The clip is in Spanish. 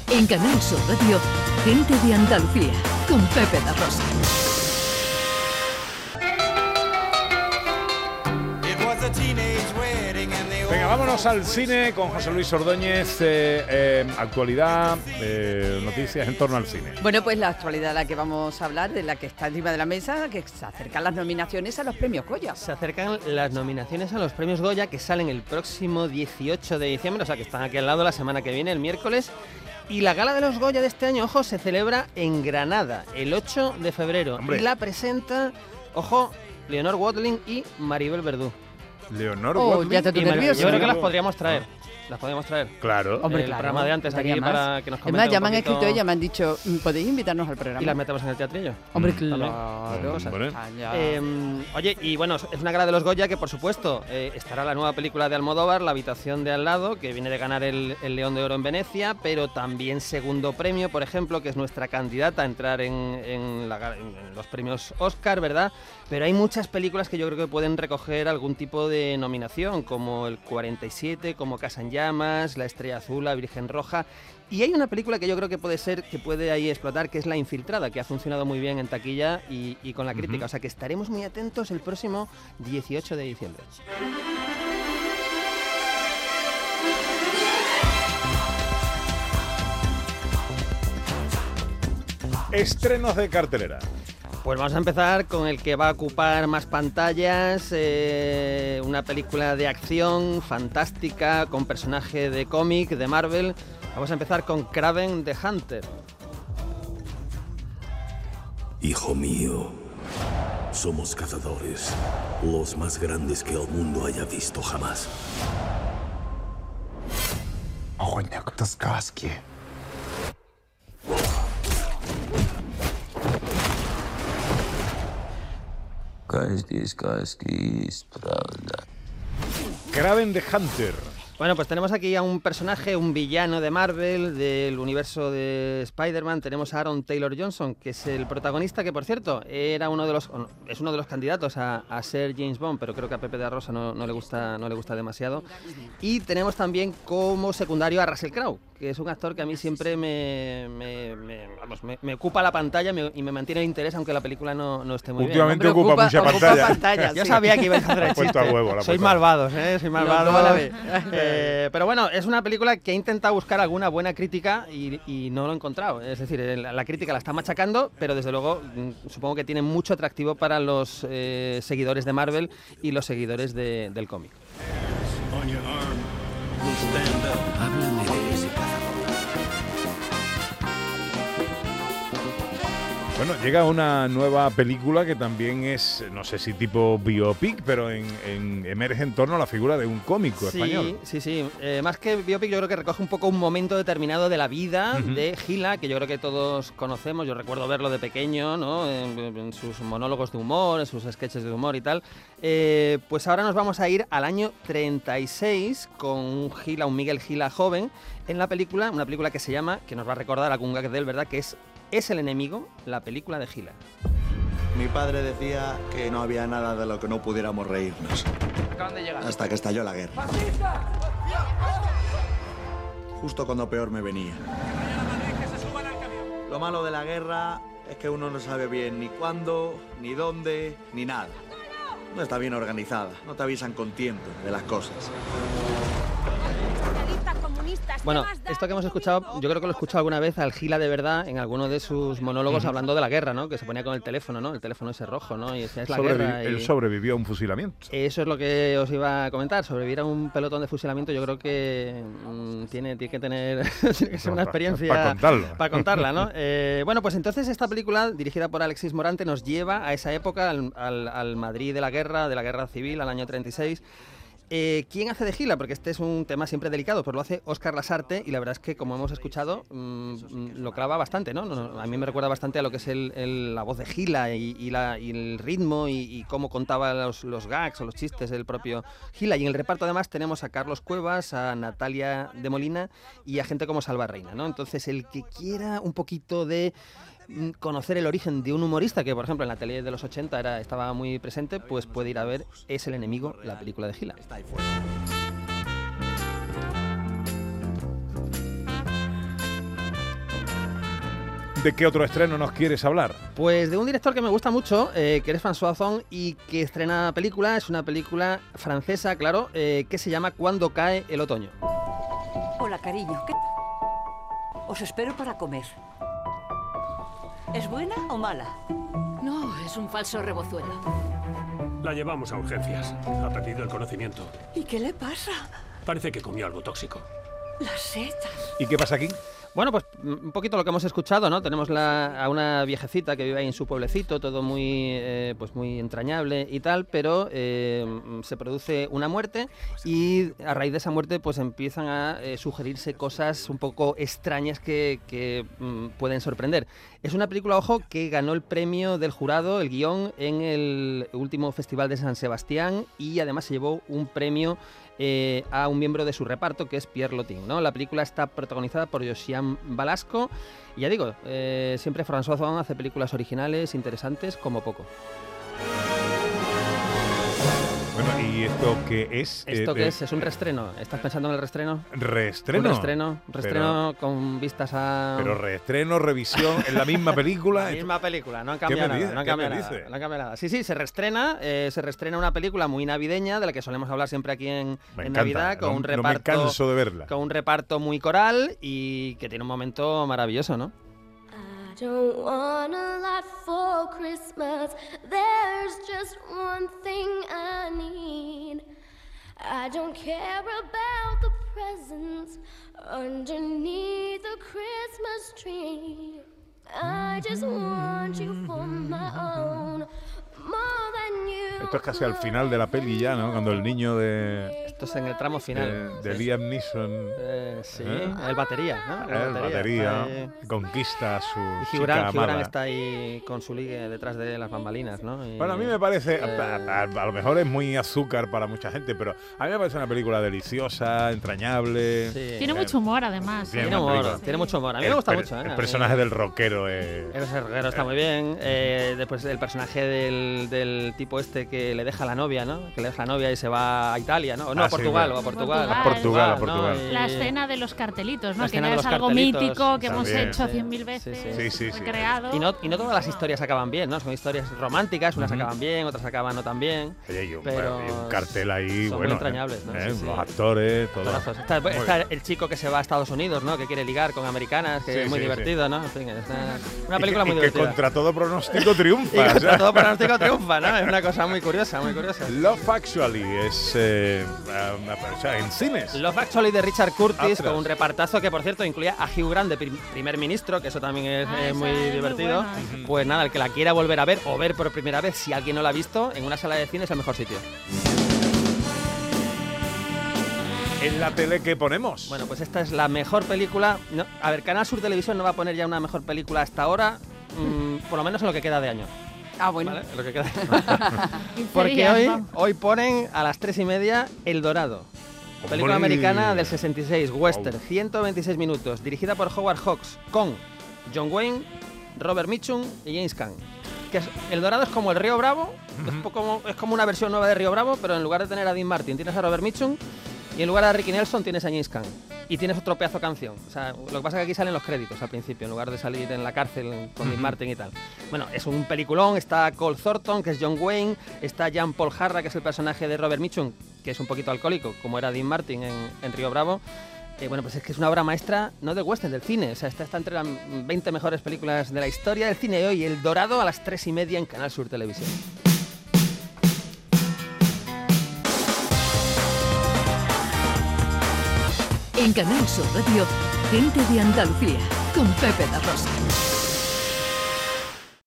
En Canal Sur Radio, Gente de Andalucía, con Pepe da Rosa. Venga, vámonos al cine con José Luis Ordóñez. Actualidad, noticias en torno al cine. Bueno, pues la actualidad de la que vamos a hablar, de la que está encima de la mesa, que se acercan las nominaciones a los premios Goya. Se acercan las nominaciones a los premios Goya, que salen el próximo 18 de diciembre, o sea que están aquí al lado la semana que viene, el miércoles. Y la gala de los Goya de este año, ojo, se celebra en Granada, el 8 de febrero. Hombre. Y la presenta, ojo, Leonor Watling y Maribel Verdú. Leonor Oh, Watling. ya te Y Maribel, nervioso. yo creo que las podríamos traer. Las podemos traer. Claro. Hombre, El claro, programa de antes aquí además. para que nos comenten Además, ya un me han poquito. escrito ella, me han dicho, ¿podéis invitarnos al programa? Y las metemos en el teatrillo. Hombre, También. claro. Hombre. Está ya. Oye, y bueno, es una gala de los Goya que, por supuesto, estará la nueva película de Almodóvar, La habitación de al lado, que viene de ganar el León de Oro en Venecia, pero también segundo premio, por ejemplo, que es nuestra candidata a entrar en los premios Oscar, ¿verdad? Pero hay muchas películas que yo creo que pueden recoger algún tipo de nominación, como El 47, como Casa en llamas, La estrella azul, La Virgen roja. Y hay una película que yo creo que puede ahí explotar, que es La infiltrada, que ha funcionado muy bien en taquilla y con la crítica. O sea que estaremos muy atentos el próximo 18 de diciembre. Estrenos de cartelera. Pues vamos a empezar con el que va a ocupar más pantallas, una película de acción fantástica con personaje de cómic de Marvel. Vamos a empezar con Kraven the Hunter. Hijo mío, somos cazadores, los más grandes que el mundo haya visto jamás. Охотник, это сказки. Каждый сказки есть правда. Kraven the Hunter. Bueno, pues tenemos aquí a un personaje, un villano de Marvel, del universo de Spider-Man. Tenemos a Aaron Taylor Johnson, que es el protagonista, que por cierto es uno de los candidatos a ser James Bond, pero creo que a Pepe de Rosa no le gusta demasiado. Y tenemos también como secundario a Russell Crowe, que es un actor que a mí siempre me ocupa la pantalla y me mantiene el interés, aunque la película no esté muy Últimamente bien. ocupa mucha pantalla. pantalla, Yo sí. sabía que ibais a hacer el Puesto chiste. a huevo, la Sois puesta. malvados, sois malvados. toda la vez. Pero bueno, es una película que ha intentado buscar alguna buena crítica y no lo he encontrado. Es decir, la crítica la está machacando, pero desde luego supongo que tiene mucho atractivo para los seguidores de Marvel y los seguidores del cómic. Háblame de ese cazador. Bueno, llega una nueva película que también es, no sé si tipo biopic, pero emerge en torno a la figura de un cómico español. Sí. Más que biopic, yo creo que recoge un poco un momento determinado de la vida de Gila, que yo creo que todos conocemos. Yo recuerdo verlo de pequeño, ¿no? En sus monólogos de humor, en sus sketches de humor y tal. Pues ahora nos vamos a ir al año 36 con un Miguel Gila joven, en una película que se llama, que nos va a recordar algún gag de él, ¿verdad? Que es El enemigo, la película de Gila. Mi padre decía que no había nada de lo que no pudiéramos reírnos. Hasta que estalló la guerra. Justo cuando peor me venía. Lo malo de la guerra es que uno no sabe bien ni cuándo, ni dónde, ni nada. No está bien organizada, no te avisan con tiempo de las cosas. Bueno, esto que hemos escuchado, yo creo que lo he escuchado alguna vez al Gila de verdad en alguno de sus monólogos hablando de la guerra, ¿no? Que se ponía con el teléfono, ¿no? El teléfono ese rojo, ¿no? Y decía, es la guerra. Él sobrevivió a un fusilamiento. Eso es lo que os iba a comentar. Sobrevivir a un pelotón de fusilamiento, yo creo que tiene que tener tiene que ser una experiencia para contarla, ¿no? Bueno, pues entonces esta película, dirigida por Alexis Morante, nos lleva a esa época, al Madrid de la guerra civil, al año 36. ¿Quién hace de Gila? Porque este es un tema siempre delicado, pues lo hace Óscar Lasarte y la verdad es que, como hemos escuchado, lo clava bastante, ¿no? A mí me recuerda bastante a lo que es la voz de Gila y el ritmo y cómo contaba los gags o los chistes del propio Gila. Y en el reparto además tenemos a Carlos Cuevas, a Natalia de Molina y a gente como Salva Reina, ¿no? Entonces, el que quiera un poquito de conocer el origen de un humorista que, por ejemplo, en la tele de los 80 estaba muy presente, pues puede ir a ver Es el enemigo, la película de Gila. ¿De qué otro estreno nos quieres hablar? Pues de un director que me gusta mucho, que es François Ozon, y que estrena película. Es una película francesa, claro, que se llama Cuando cae el otoño. Hola, cariño. ¿Qué? Os espero para comer. ¿Es buena o mala? No, es un falso rebozuelo. La llevamos a urgencias. Ha perdido el conocimiento. ¿Y qué le pasa? Parece que comió algo tóxico. Las setas. ¿Y qué pasa aquí? Bueno, pues un poquito lo que hemos escuchado, ¿no? Tenemos a una viejecita que vive ahí en su pueblecito, todo muy, pues muy entrañable y tal, pero se produce una muerte y a raíz de esa muerte pues empiezan a sugerirse cosas un poco extrañas que pueden sorprender. Es una película, ojo, que ganó el premio del jurado, el guión, en el último Festival de San Sebastián y además se llevó un premio a un miembro de su reparto, que es Pierre Loti, ¿no? La película está protagonizada por Josiane Balasco y ya digo, siempre François Ozon hace películas originales, interesantes, como poco. Bueno, ¿y esto qué es? ¿Esto qué es? ¿Es un reestreno? ¿Estás pensando en el reestreno? ¿Reestreno? Un reestreno con vistas a... Pero reestreno, revisión, en la misma película. La misma película, no han cambiado nada. No han cambiado nada. Sí, se reestrena una película muy navideña, de la que solemos hablar siempre aquí en Navidad, con un reparto... No me canso de verla. Con un reparto muy coral y que tiene un momento maravilloso, ¿no? Don't want a lot for Christmas. There's just one thing I need. I don't care about the presents underneath the Christmas tree. I just want you for my own. More than you. Esto es casi al final de la peli ya, ¿no? Cuando el niño de... Esto es en el tramo final. De Liam Neeson. Sí, el batería, ¿no? El batería conquista a su Hugh Grant está ahí con su ligue detrás de las bambalinas, ¿no? Bueno, a mí me parece, a lo mejor es muy azúcar para mucha gente, pero a mí me parece una película deliciosa, entrañable. Sí. Tiene mucho humor, además. Tiene mucho humor. A mí me gusta mucho. El personaje del rockero está muy bien. Después el personaje del tipo este que le deja a la novia, ¿no? Que le deja a la novia y se va a Italia, ¿no? A Portugal. La escena de los cartelitos, ¿no? Que ya es algo mítico que hemos hecho 100.000 veces. Sí. Recreado. Y no todas las historias acaban bien, ¿no? Son historias románticas, unas acaban bien, otras acaban no tan bien. Pero hay un cartel ahí, son muy entrañables, ¿no? Los actores, todo. Está el chico que se va a Estados Unidos, ¿no? Que quiere ligar con americanas, que es muy divertido, ¿no? En fin, es una película muy divertida. Que contra todo pronóstico triunfa. Y contra todo pronóstico triunfa, ¿no? Es una cosa muy curiosa, muy curiosa. Love Actually es en cines. Love Actually de Richard Curtis, con un repartazo que, por cierto, incluía a Hugh Grant de primer ministro, que eso también es muy divertido. Muy pues nada, el que la quiera volver a ver o ver por primera vez, si alguien no la ha visto, en una sala de cine es el mejor sitio. ¿En la tele qué ponemos? Bueno, pues esta es la mejor película. No, a ver, Canal Sur Televisión no va a poner ya una mejor película hasta ahora, por lo menos en lo que queda de año. Bueno. ¿Vale? Lo que queda. Porque hoy ponen a las 3:30 El Dorado. Película americana del 66, western, 126 minutos, dirigida por Howard Hawks, con John Wayne, Robert Mitchum y James Caan. El Dorado es como el Río Bravo, es como una versión nueva de Río Bravo, pero en lugar de tener a Dean Martin tienes a Robert Mitchum y en lugar de Ricky Nelson tienes a James Caan. Y tienes otro pedazo de canción. O sea, lo que pasa es que aquí salen los créditos al principio, en lugar de salir en la cárcel con Dean Martin y tal. Bueno, es un peliculón, está Cole Thornton, que es John Wayne, está Jean Paul Harra, que es el personaje de Robert Mitchum, que es un poquito alcohólico, como era Dean Martin en Río Bravo. Bueno, pues es que es una obra maestra, no del western, del cine. O sea, está entre las 20 mejores películas de la historia del cine de hoy. El Dorado a las 3:30 en Canal Sur Televisión. En Canal Sur Radio, Gente de Andalucía, con Pepe da Rosa.